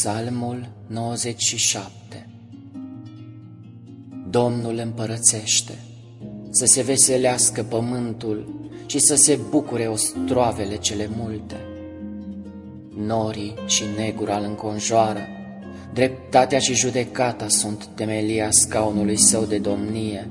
Psalmul 97. Domnul împărățește, să se veselească pământul și să se bucure ostroavele cele multe. Norii și negura îl înconjoară, dreptatea și judecata sunt temelia scaunului său de domnie.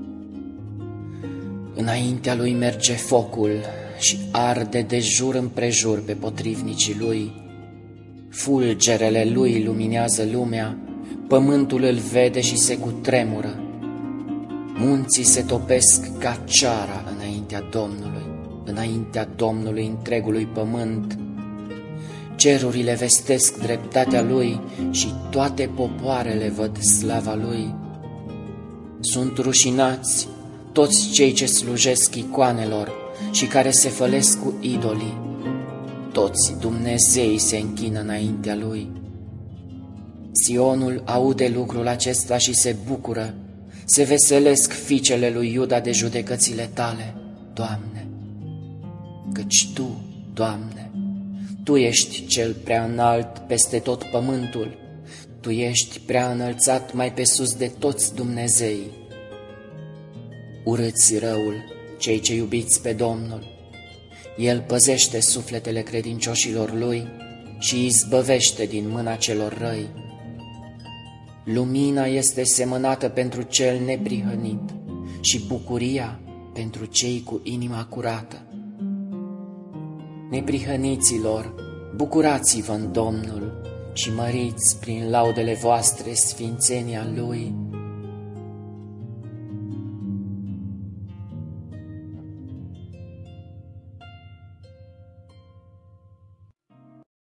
Înaintea lui merge focul și arde de jur împrejur pe potrivnicii lui. Fulgerele lui luminează lumea, pământul îl vede și se cutremură. Munții se topesc ca ceara înaintea Domnului întregului pământ. Cerurile vestesc dreptatea lui și toate popoarele văd slava lui. Sunt rușinați toți cei ce slujesc icoanelor și care se fălesc cu idolii. Toți Dumnezeii se închină înaintea lui. Sionul aude lucrul acesta și se bucură, se veselesc fiicele lui Iuda de judecățile tale, Doamne. Căci Tu, Doamne, Tu ești cel prea înalt peste tot pământul, Tu ești prea înălțat mai pe sus de toți Dumnezeii. Urâți răul cei ce iubiți pe Domnul, El păzește sufletele credincioșilor Lui și izbăvește din mâna celor răi. Lumina este semănată pentru cel neprihănit și bucuria pentru cei cu inima curată. Neprihăniților, bucurați-vă în Domnul și măriți prin laudele voastre sfințenia Lui.